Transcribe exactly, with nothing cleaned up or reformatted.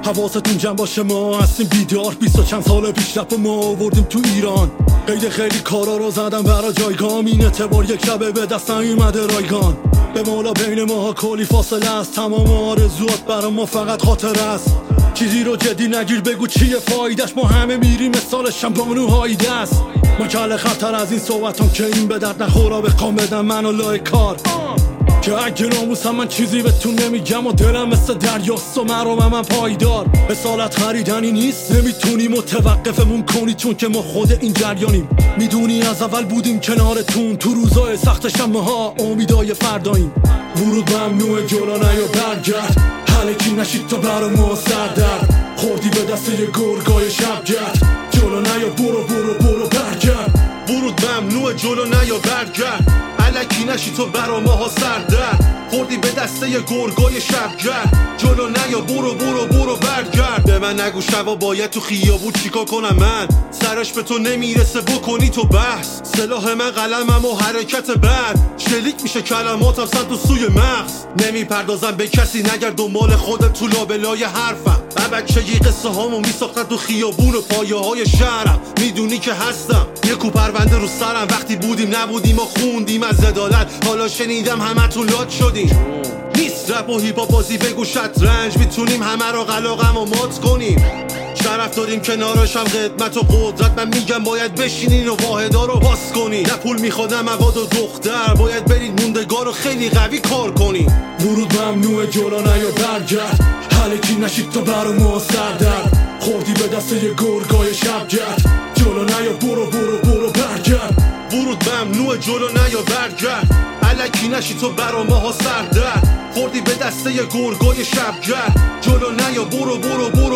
حواستون جمع باشه ما هستیم بیدار. بیست و چند سال پیش رپ ما آوردیم تو ایران. قید خیلی کارا رو زدم برا جایگام. این اعتبار یک شبه به دست نیومده رایگان. به مولا بین ماها کلی فاصله است. تمام آرزوات برا ما فقط خاطر است. چیزی رو جدی نگیر بگو چیه فایدش. ما همه میریم مثال شمبانوهای دست. ما کل خطر از این صحبتان که این به درد نخورا بخوام بدم منو لای کار. که اگه ناموسم من چیزی بهتون نمیگم و دلم مثل دریاست و مرام من پایدار. اصالت خریدنی نیست نمیتونی متوقفمون کنی چون که ما خود این جریانیم. میدونی از اول بودیم کنارتون تو روزای سخت شمه ها امیدای فرداییم. ورود ممنوع جلو نیا برگرد. حلکی نشید تا برا ما سردرد. خوردی به دست یه گرگای شبگرد. جلو نیا برو برو برو برگرد. ورود ممنوع جلو نیا برگرد. الکی نشی تو برا ماها سردر. خوردی به دسته ی گرگای شبگرد. جلو نیا برو برو برو برگرد. به من نگو شبا باید تو خیابون چیکار کنم من. سرش به تو نمیرسه بکنی تو بحث. سلاح من قلمم و حرکت بعد. شلیک میشه کلماتم سمت و سوی مغز. نمیپردازم به کسی نگر دنبال خودت تو لابلای حرفم. من بچگی قصه هامو میساختم تو خیابون و پایه های شهرم. میدونی که هستم یکو پرونده رو سرم. وقتی بودیم نبودیم و خوندیم از عدالت. حالا شنیدم همه تو لات شدیم. نیست رپ و هیپا بازی بگو شطرنج. میتونیم همه رو قلاقم و مات کنیم. شرف داریم کنارشم قدمت و قدرت. من میگم باید بشینین و واحدا رو باز کنین. نه پول میخوادم مواد و دختر. باید برید موندگار رو خیلی قوی کار کنین. ورود ممنوع جلو نیا برگرد. حلکی نشید تا برا ما سردرد. خوردی به دست یه گرگای شبگرد. جلو نیا برو برو برو برگرد. ورود ممنوع جلو نیا برگرد. الکی نشی تو برا ماها سردرد. خوردی به دسته ی گرگای شبگرد. جلو نیا برو برو برو